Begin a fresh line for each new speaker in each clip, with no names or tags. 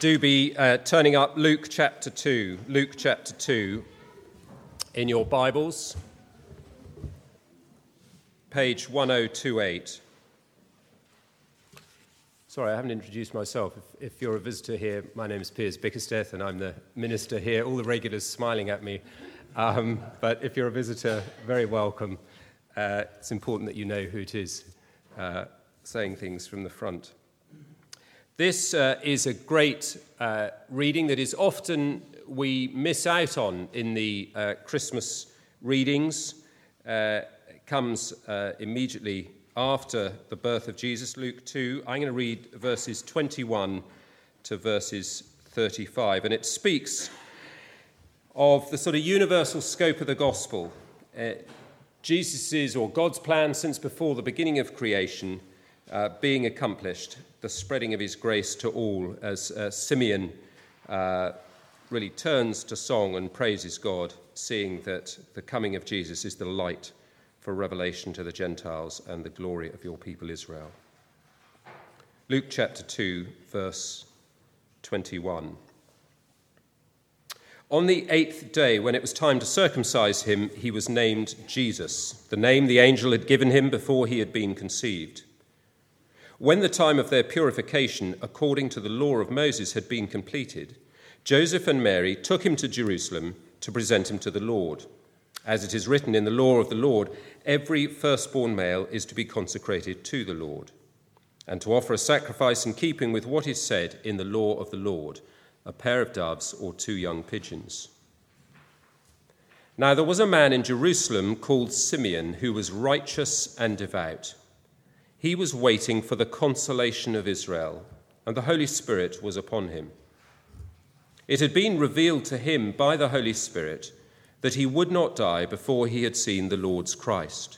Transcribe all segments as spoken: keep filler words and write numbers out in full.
do be uh, turning up Luke chapter two, Luke chapter two in your Bibles, page one oh two eight. Sorry, I haven't introduced myself. If, if you're a visitor here, my name is Piers Bickersteth and I'm the minister here. All the regulars smiling at me. Um, but if you're a visitor, very welcome. Uh, it's important that you know who it is uh, saying things from the front. This uh, is a great uh, reading that is often we miss out on in the uh, Christmas readings. Uh, it comes uh, immediately after the birth of Jesus, Luke two. I'm going to read verses twenty-one to verses thirty-five, and it speaks of the sort of universal scope of the gospel. Uh, Jesus's or God's plan since before the beginning of creation uh, being accomplished, the spreading of his grace to all, as uh, Simeon uh, really turns to song and praises God, seeing that the coming of Jesus is the light for revelation to the Gentiles and the glory of your people Israel. Luke chapter two, verse twenty-one. On the eighth day, when it was time to circumcise him, he was named Jesus, the name the angel had given him before he had been conceived. When the time of their purification, according to the law of Moses, had been completed, Joseph and Mary took him to Jerusalem to present him to the Lord. As it is written in the law of the Lord, every firstborn male is to be consecrated to the Lord, and to offer a sacrifice in keeping with what is said in the law of the Lord, a pair of doves or two young pigeons. Now there was a man in Jerusalem called Simeon, who was righteous and devout. He was waiting for the consolation of Israel, and the Holy Spirit was upon him. It had been revealed to him by the Holy Spirit that he would not die before he had seen the Lord's Christ.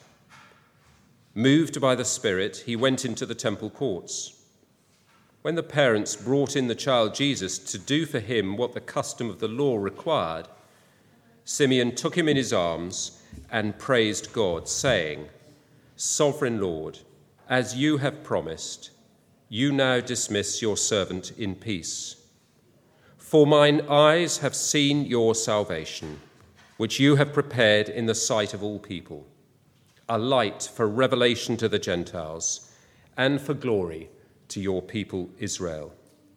Moved by the Spirit, he went into the temple courts. When the parents brought in the child Jesus to do for him what the custom of the law required, Simeon took him in his arms and praised God, saying, "Sovereign Lord, as you have promised, you now dismiss your servant in peace. For mine eyes have seen your salvation, which you have prepared in the sight of all people, a light for revelation to the Gentiles and for glory to your people Israel."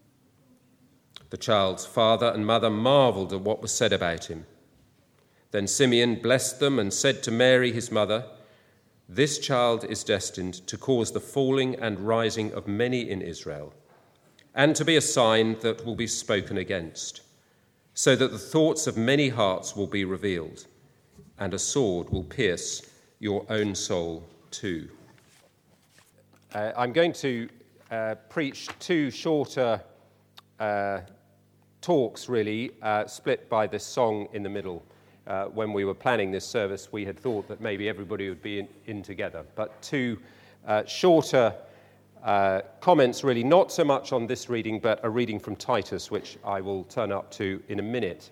The child's father and mother marveled at what was said about him. Then Simeon blessed them and said to Mary, his mother, "This child is destined to cause the falling and rising of many in Israel, and to be a sign that will be spoken against, so that the thoughts of many hearts will be revealed, and a sword will pierce your own soul too." Uh, I'm going to uh, preach two shorter uh, talks, really, uh, split by this song in the middle. Uh, when we were planning this service, we had thought that maybe everybody would be in, in together. But two uh, shorter uh, comments, really, not so much on this reading, but a reading from Titus, which I will turn up to in a minute.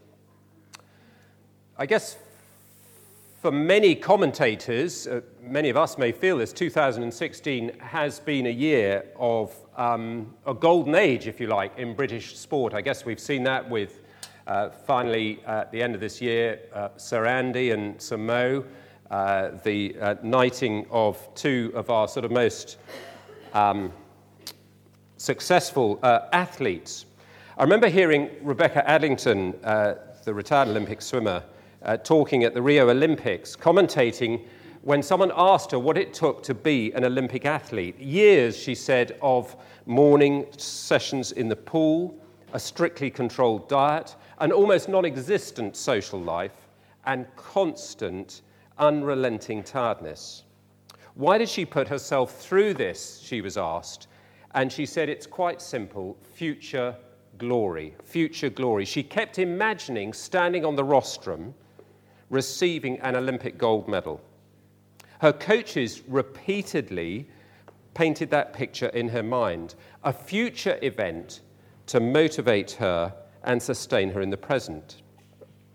I guess for many commentators, uh, many of us may feel this, two thousand sixteen has been a year of um, a golden age, if you like, in British sport. I guess we've seen that with Uh, finally, uh, at the end of this year, uh, Sir Andy and Sir Mo, uh, the uh, knighting of two of our sort of most um, successful uh, athletes. I remember hearing Rebecca Adlington, uh, the retired Olympic swimmer, uh, talking at the Rio Olympics, commentating when someone asked her what it took to be an Olympic athlete. Years, she said, of morning sessions in the pool, a strictly controlled diet, an almost non-existent social life, and constant, unrelenting tiredness. Why did she put herself through this, she was asked, and she said it's quite simple: future glory, future glory. She kept imagining standing on the rostrum, receiving an Olympic gold medal. Her coaches repeatedly painted that picture in her mind, a future event to motivate her and sustain her in the present.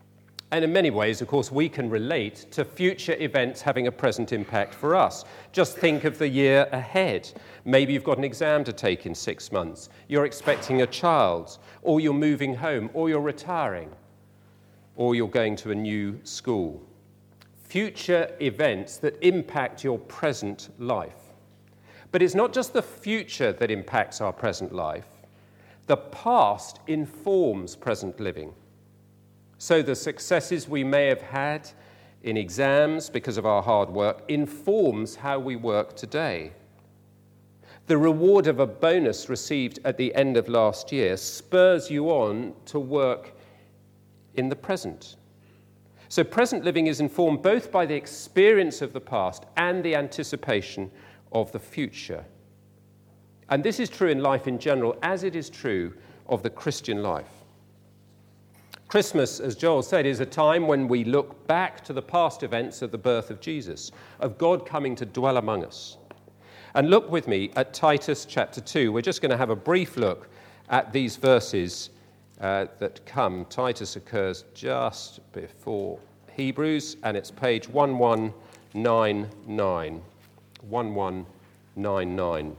And in many ways, of course, we can relate to future events having a present impact for us. Just think of the year ahead. Maybe you've got an exam to take in six months. You're expecting a child, or you're moving home, or you're retiring, or you're going to a new school. Future events that impact your present life. But it's not just the future that impacts our present life. The past informs present living. So the successes we may have had in exams because of our hard work informs how we work today. The reward of a bonus received at the end of last year spurs you on to work in the present. So present living is informed both by the experience of the past and the anticipation of the future. And this is true in life in general, as it is true of the Christian life. Christmas, as Joel said, is a time when we look back to the past events of the birth of Jesus, of God coming to dwell among us. And look with me at Titus chapter two. We're just going to have a brief look at these verses uh, that come. Titus occurs just before Hebrews, and it's page eleven ninety-nine. eleven ninety-nine.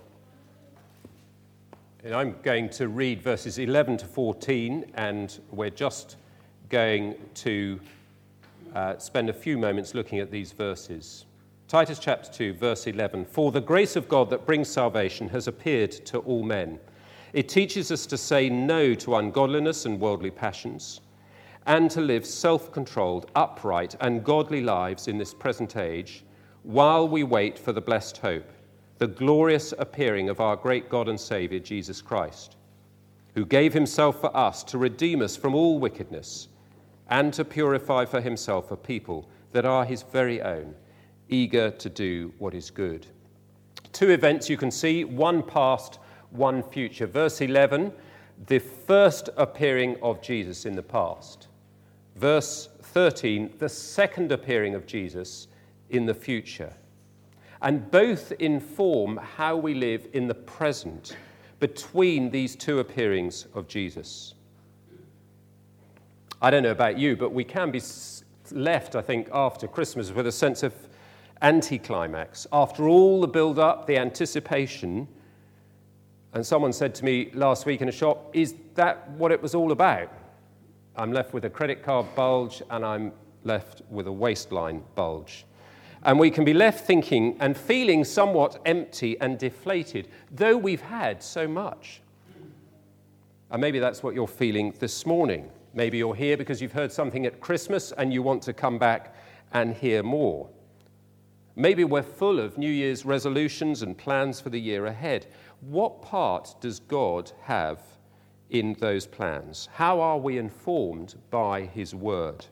And I'm going to read verses eleven to fourteen, and we're just going to uh, spend a few moments looking at these verses. Titus chapter two, verse eleven. For the grace of God that brings salvation has appeared to all men. It teaches us to say no to ungodliness and worldly passions, and to live self-controlled, upright, and godly lives in this present age, while we wait for the blessed hope, the glorious appearing of our great God and Saviour, Jesus Christ, who gave himself for us to redeem us from all wickedness and to purify for himself a people that are his very own, eager to do what is good. Two events you can see, one past, one future. Verse eleven, the first appearing of Jesus in the past. Verse thirteen, the second appearing of Jesus in the future. And both inform how we live in the present between these two appearings of Jesus. I don't know about you, but we can be left, I think, after Christmas with a sense of anticlimax. After all the build-up, the anticipation, and someone said to me last week in a shop, is that what it was all about? I'm left with a credit card bulge, and I'm left with a waistline bulge. And we can be left thinking and feeling somewhat empty and deflated, though we've had so much. And maybe that's what you're feeling this morning. Maybe you're here because you've heard something at Christmas and you want to come back and hear more. Maybe we're full of New Year's resolutions and plans for the year ahead. What part does God have in those plans? How are we informed by his word?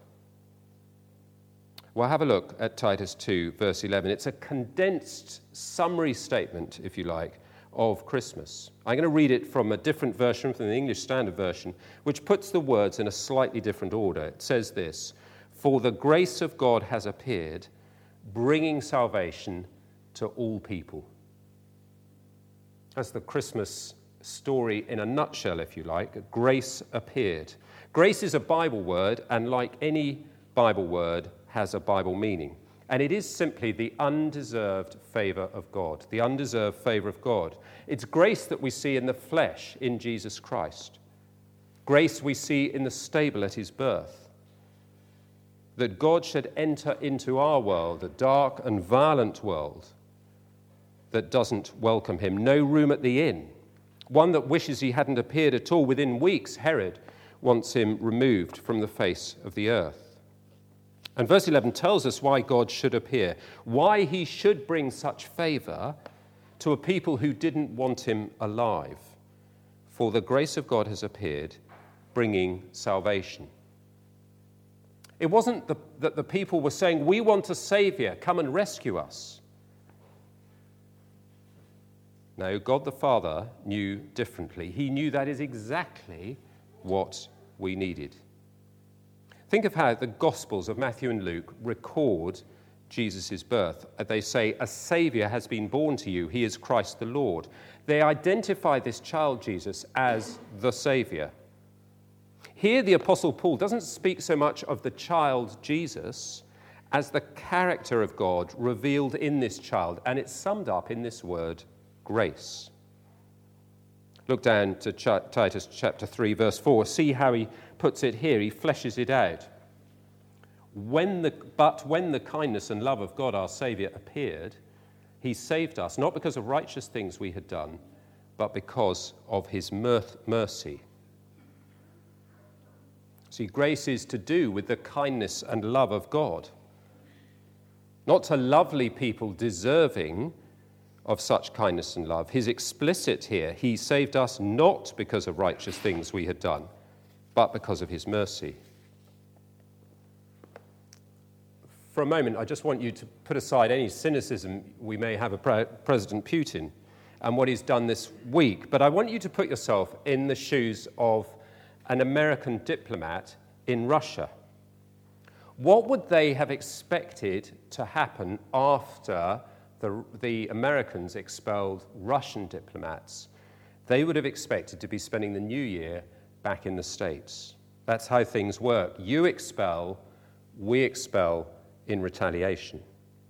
Well, have a look at Titus two, verse eleven. It's a condensed summary statement, if you like, of Christmas. I'm going to read it from a different version, from the English Standard Version, which puts the words in a slightly different order. It says this: For the grace of God has appeared, bringing salvation to all people. That's the Christmas story in a nutshell, if you like. Grace appeared. Grace is a Bible word, and like any Bible word, has a Bible meaning. And it is simply the undeserved favor of God, the undeserved favor of God. It's grace that we see in the flesh in Jesus Christ. Grace we see in the stable at his birth. That God should enter into our world, a dark and violent world that doesn't welcome him. No room at the inn. One that wishes he hadn't appeared at all. Within weeks, Herod wants him removed from the face of the earth. And verse eleven tells us why God should appear, why he should bring such favor to a people who didn't want him alive. For the grace of God has appeared, bringing salvation. It wasn't the, that the people were saying, we want a savior, come and rescue us. No, God the Father knew differently. He knew that is exactly what we needed. Think of how the Gospels of Matthew and Luke record Jesus' birth. They say, a Saviour has been born to you. He is Christ the Lord. They identify this child Jesus as the Saviour. Here, the Apostle Paul doesn't speak so much of the child Jesus as the character of God revealed in this child, and it's summed up in this word, grace. Look down to Ch- Titus chapter three, verse four. See how he puts it here. He fleshes it out. When the, but when the kindness and love of God our Saviour appeared, he saved us, not because of righteous things we had done, but because of his mirth, mercy. See, grace is to do with the kindness and love of God. Not to lovely people deserving of such kindness and love. He's explicit here. He saved us not because of righteous things we had done, but because of his mercy. For a moment, I just want you to put aside any cynicism we may have of President Putin and what he's done this week, but I want you to put yourself in the shoes of an American diplomat in Russia. What would they have expected to happen after the, the Americans expelled Russian diplomats? They would have expected to be spending the new year back in the States. That's how things work. You expel, we expel in retaliation.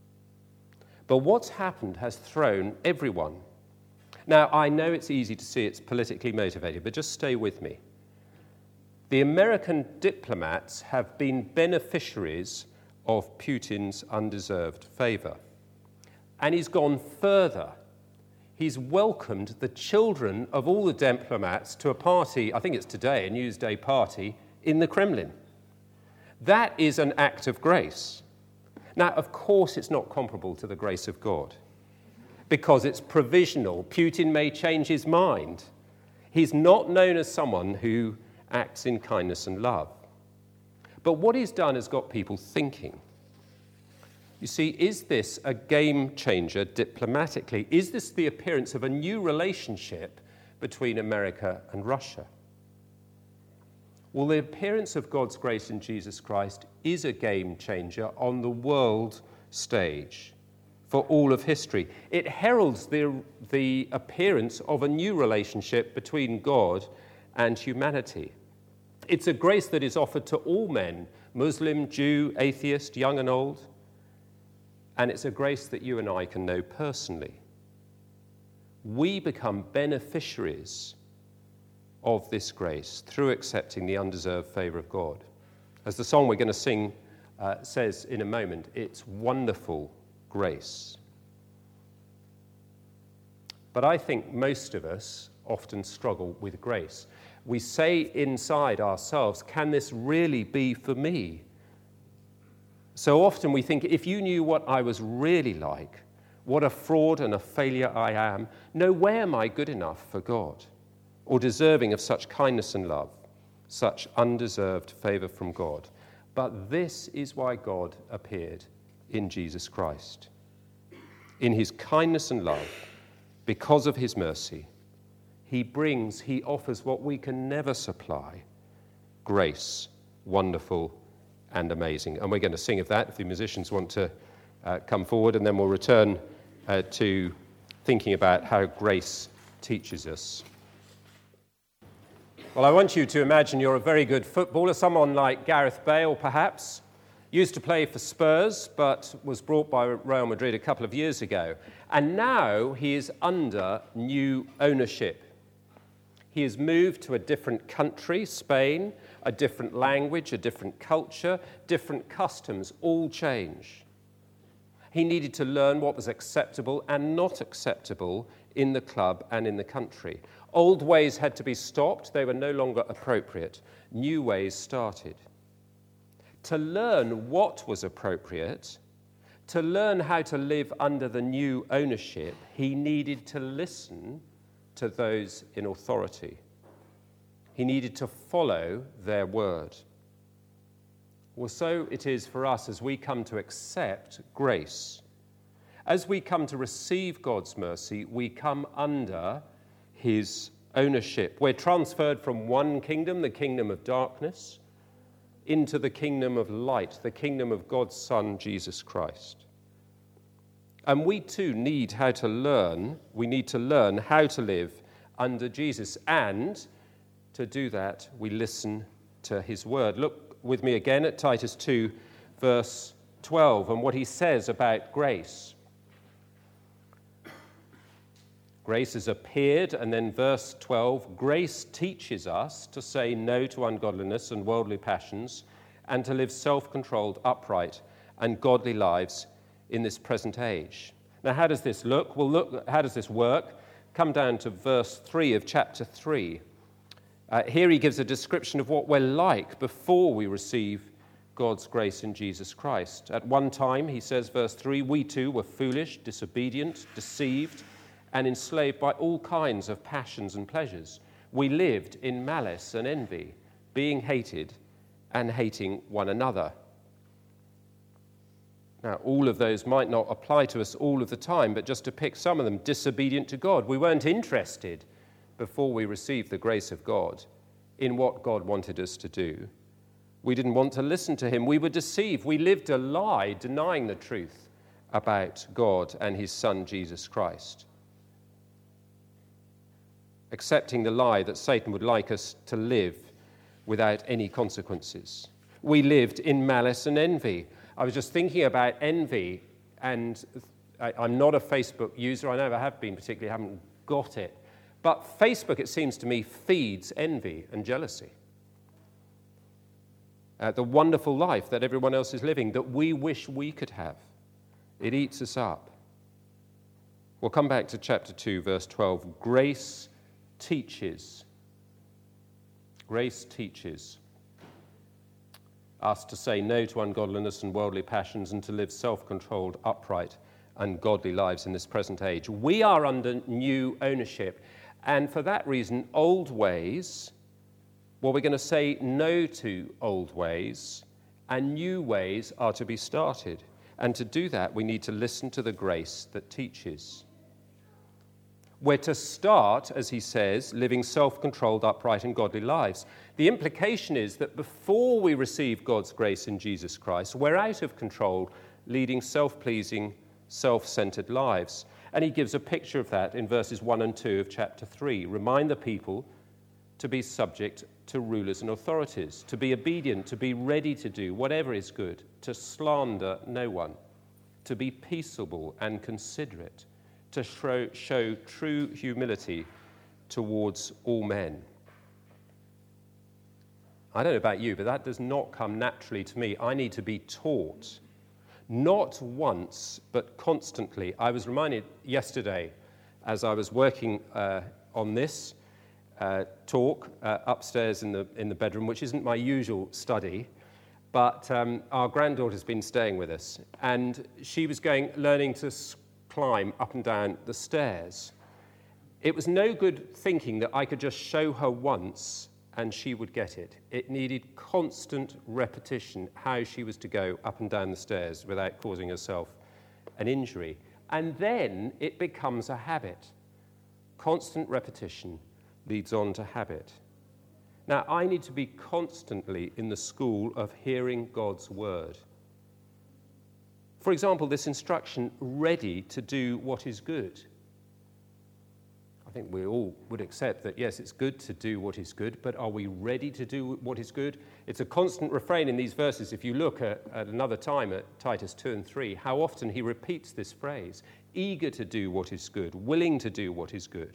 But what's happened has thrown everyone. Now, I know it's easy to see it's politically motivated, but just stay with me. The American diplomats have been beneficiaries of Putin's undeserved favor. And he's gone further. He's welcomed the children of all the diplomats to a party, I think it's today, a Newsday party, in the Kremlin. That is an act of grace. Now, of course, it's not comparable to the grace of God, because it's provisional. Putin may change his mind. He's not known as someone who acts in kindness and love. But what he's done has got people thinking. You see, is this a game changer diplomatically? Is this the appearance of a new relationship between America and Russia? Well, the appearance of God's grace in Jesus Christ is a game changer on the world stage for all of history. It heralds the, the appearance of a new relationship between God and humanity. It's a grace that is offered to all men, Muslim, Jew, atheist, young and old. And it's a grace that you and I can know personally. We become beneficiaries of this grace through accepting the undeserved favor of God. As the song we're going to sing uh, says in a moment, it's wonderful grace. But I think most of us often struggle with grace. We say inside ourselves, can this really be for me? So often we think, if you knew what I was really like, what a fraud and a failure I am, no way am I good enough for God or deserving of such kindness and love, such undeserved favor from God. But this is why God appeared in Jesus Christ. In his kindness and love, because of his mercy, he brings, he offers what we can never supply, grace, wonderful and amazing. And we're going to sing of that if the musicians want to uh, come forward, and then we'll return uh, to thinking about how grace teaches us. Well, I want you to imagine you're a very good footballer, someone like Gareth Bale perhaps, used to play for Spurs, but was brought by Real Madrid a couple of years ago. And now he is under new ownership. He has moved to a different country, Spain, a different language, a different culture, different customs, all change. He needed to learn what was acceptable and not acceptable in the club and in the country. Old ways had to be stopped. They were no longer appropriate. New ways started. To learn what was appropriate, to learn how to live under the new ownership, he needed to listen to those in authority. He needed to follow their word. Well, so it is for us as we come to accept grace. As we come to receive God's mercy, we come under his ownership. We're transferred from one kingdom, the kingdom of darkness, into the kingdom of light, the kingdom of God's Son, Jesus Christ. And we too need how to learn, we need to learn how to live under Jesus. And to do that, we listen to his word. Look with me again at Titus two, verse twelve, and what he says about grace. Grace has appeared, and then verse twelve, grace teaches us to say no to ungodliness and worldly passions, and to live self-controlled, upright, and godly lives in this present age. Now, how does this look? Well, look, how does this work? Come down to verse three of chapter three. Uh, here he gives a description of what we're like before we receive God's grace in Jesus Christ. At one time, he says, verse three, we too were foolish, disobedient, deceived, and enslaved by all kinds of passions and pleasures. We lived in malice and envy, being hated and hating one another. Now, all of those might not apply to us all of the time, but just to pick some of them, disobedient to God. We weren't interested before we received the grace of God in what God wanted us to do. We didn't want to listen to him. We were deceived. We lived a lie, denying the truth about God and his Son, Jesus Christ. Accepting the lie that Satan would like us to live without any consequences. We lived in malice and envy. I was just thinking about envy, and I, I'm not a Facebook user. I never have been particularly, haven't got it. But Facebook, it seems to me, feeds envy and jealousy. Uh, the wonderful life that everyone else is living, that we wish we could have. It eats us up. We'll come back to chapter two, verse twelve. Grace teaches. Grace teaches us to say no to ungodliness and worldly passions and to live self-controlled, upright, and godly lives in this present age. We are under new ownership, and for that reason, old ways, well, we're going to say no to old ways, and new ways are to be started. And to do that, we need to listen to the grace that teaches. We're to start, as he says, living self-controlled, upright, and godly lives. The implication is that before we receive God's grace in Jesus Christ, we're out of control, leading self-pleasing, self-centered lives. And he gives a picture of that in verses one and two of chapter three. Remind the people to be subject to rulers and authorities, to be obedient, to be ready to do whatever is good, to slander no one, to be peaceable and considerate, to show, show true humility towards all men. I don't know about you, but that does not come naturally to me. I need to be taught, not once, but constantly. I was reminded yesterday, as I was working uh, on this uh, talk uh, upstairs in the in the bedroom, which isn't my usual study, but um, our granddaughter's been staying with us, and she was going learning to climb up and down the stairs. It was no good thinking that I could just show her once and she would get it. It needed constant repetition how she was to go up and down the stairs without causing herself an injury. And then it becomes a habit. Constant repetition leads on to habit. Now, I need to be constantly in the school of hearing God's word. For example, this instruction, ready to do what is good. I think we all would accept that, yes, it's good to do what is good, but are we ready to do what is good? It's a constant refrain in these verses. If you look at, at another time at Titus two and three, how often he repeats this phrase, eager to do what is good, willing to do what is good.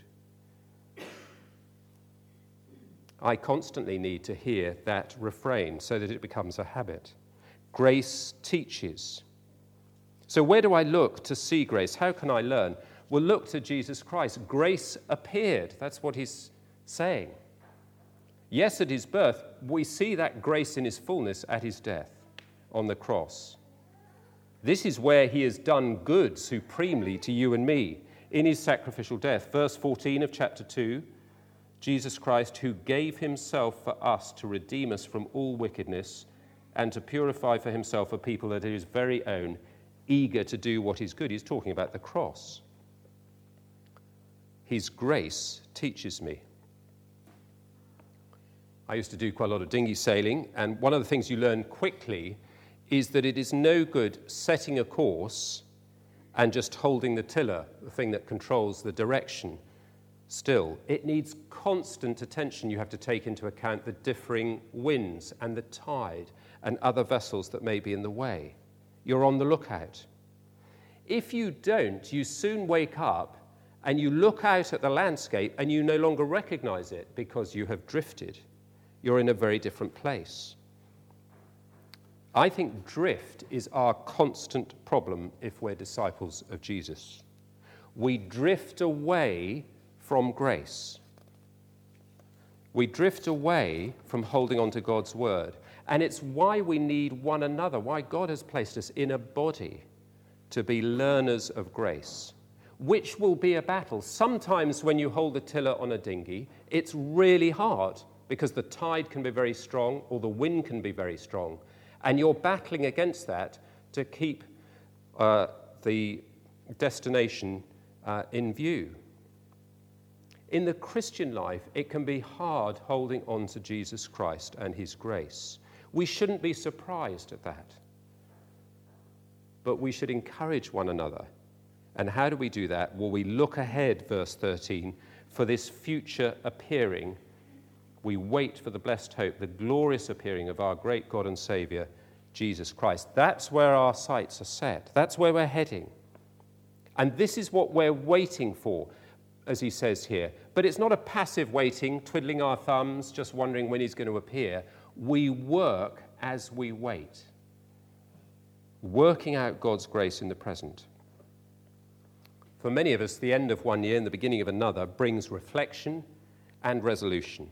I constantly need to hear that refrain so that it becomes a habit. Grace teaches. So where do I look to see grace? How can I learn? Well, look to Jesus Christ. Grace appeared. That's what he's saying. Yes, at his birth, we see that grace in his fullness at his death on the cross. This is where he has done good supremely to you and me in his sacrificial death. Verse fourteen of chapter two, Jesus Christ, who gave himself for us to redeem us from all wickedness and to purify for himself a people that are his very own, eager to do what is good. He's talking about the cross. His grace teaches me. I used to do quite a lot of dinghy sailing, and one of the things you learn quickly is that it is no good setting a course and just holding the tiller, the thing that controls the direction. Still, it needs constant attention. You have to take into account the differing winds and the tide and other vessels that may be in the way. You're on the lookout. If you don't, you soon wake up and you look out at the landscape and you no longer recognize it because you have drifted. You're in a very different place. I think drift is our constant problem if we're disciples of Jesus. We drift away from grace. We drift away from holding on to God's word. And it's why we need one another, why God has placed us in a body to be learners of grace, which will be a battle. Sometimes when you hold the tiller on a dinghy, it's really hard because the tide can be very strong or the wind can be very strong. And you're battling against that to keep uh, the destination uh, in view. In the Christian life, it can be hard holding on to Jesus Christ and his grace. We shouldn't be surprised at that. But we should encourage one another. And how do we do that? Well, we look ahead, verse thirteen, for this future appearing. We wait for the blessed hope, the glorious appearing of our great God and Saviour, Jesus Christ. That's where our sights are set. That's where we're heading. And this is what we're waiting for, as he says here. But it's not a passive waiting, twiddling our thumbs, just wondering when he's going to appear. We work as we wait, working out God's grace in the present. For many of us, the end of one year and the beginning of another brings reflection and resolution.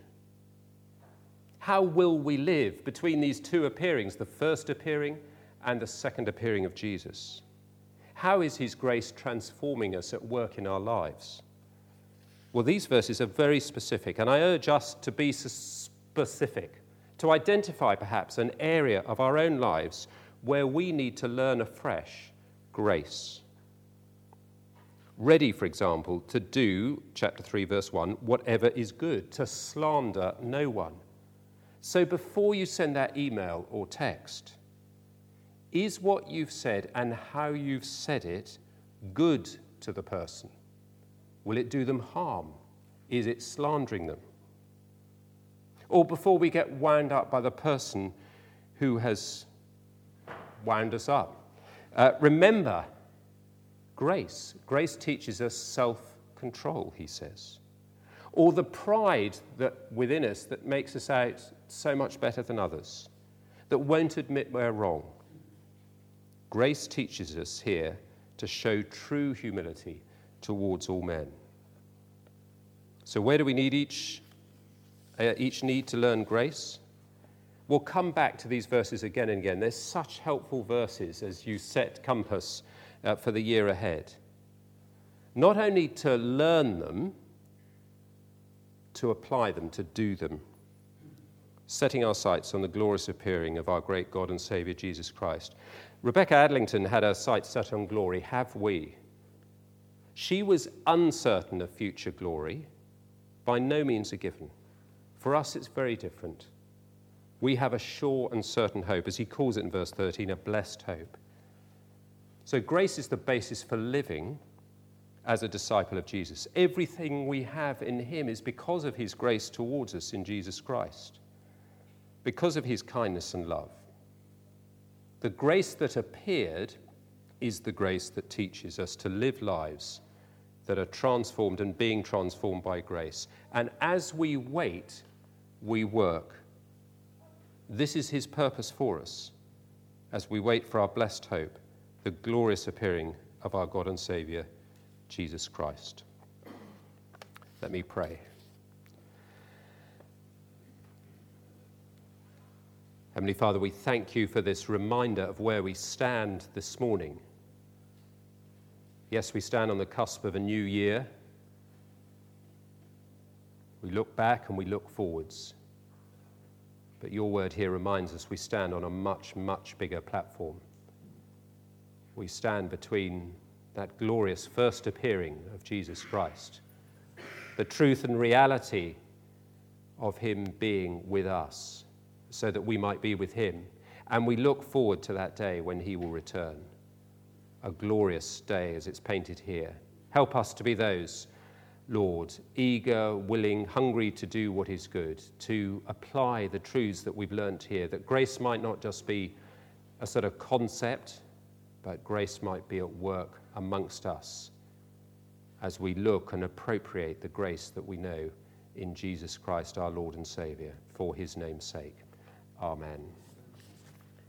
How will we live between these two appearings, the first appearing and the second appearing of Jesus? How is his grace transforming us at work in our lives? Well, these verses are very specific, and I urge us to be specific, to identify perhaps an area of our own lives where we need to learn afresh grace. Ready, for example, to do, chapter three, verse one, whatever is good, to slander no one. So before you send that email or text, is what you've said and how you've said it good to the person? Will it do them harm? Is it slandering them? Or before we get wound up by the person who has wound us up, uh, remember grace. Grace teaches us self-control, he says. Or the pride that within us that makes us out so much better than others, that won't admit we're wrong. Grace teaches us here to show true humility towards all men. So where do we need each, uh, each need to learn grace? We'll come back to these verses again and again. They're such helpful verses as you set compass uh, for the year ahead. Not only to learn them, to apply them, to do them, setting our sights on the glorious appearing of our great God and Saviour, Jesus Christ. Rebecca Adlington had her sights set on glory. Have we? She was uncertain of future glory, by no means a given. For us, it's very different. We have a sure and certain hope, as he calls it in verse thirteen, a blessed hope. So grace is the basis for living as a disciple of Jesus. Everything we have in him is because of his grace towards us in Jesus Christ, because of his kindness and love. The grace that appeared is the grace that teaches us to live lives that are transformed and being transformed by grace. And as we wait, we work. This is his purpose for us as we wait for our blessed hope, the glorious appearing of our God and Saviour, Jesus Christ. Let me pray. Heavenly Father, we thank you for this reminder of where we stand this morning. Yes, we stand on the cusp of a new year. We look back and we look forwards. But your word here reminds us we stand on a much, much bigger platform. We stand between that glorious first appearing of Jesus Christ, the truth and reality of him being with us, so that we might be with him. And we look forward to that day when he will return. A glorious day as it's painted here. Help us to be those Lord, eager, willing, hungry to do what is good, to apply the truths that we've learnt here, that grace might not just be a sort of concept, but grace might be at work amongst us as we look and appropriate the grace that we know in Jesus Christ, our Lord and Saviour, for his name's sake. Amen.